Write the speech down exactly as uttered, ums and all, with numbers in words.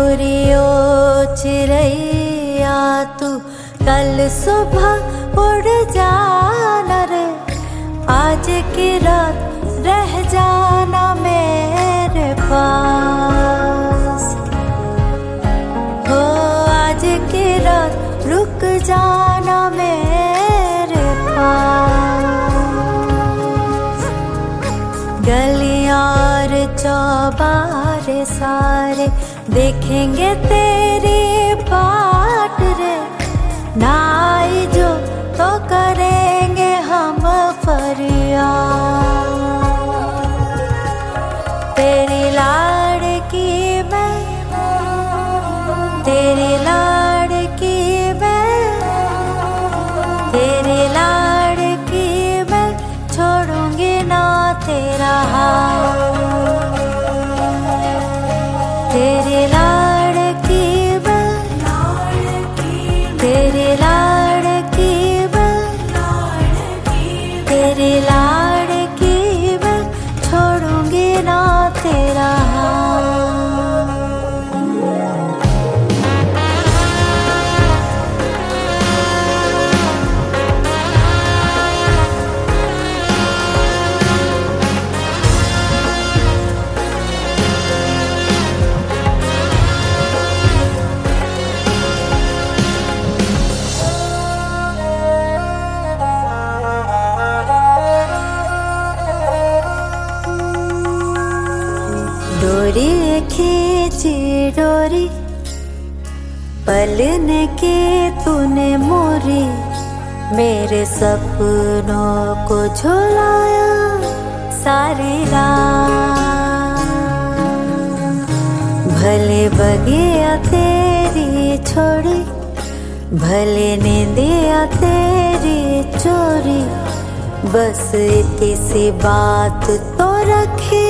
उड़ियो चिड़ैया तू कल सुबह उड़ जाना रे, आज की रात रह जाना मेरे पास। हो आज की रात रुक जाना मेरे पास। गलियां और चौबारे सारे देखेंगे तेरी बाट रे, ना आई जो तो करेंगे हम फरियाद। तेरी लाड़की मैं, तेरी लाड़की मैं, तेरी लाड़की मैं, छोड़ूंगी ना तेरा हाथ। तेरी लाड़की मैं, तेरी लाड़की मैं, तेरी लाड़की मैं, छोड़ूंगी ना तेरा हाथ। डोरी खींची डोरी पलने की तूने मोरी, मेरे सपनों को झुलाया सारी रात। भले बगिया तेरी छोड़ी, भले नींदिया तेरी चोरी, बस इतनी सी बात तो रखी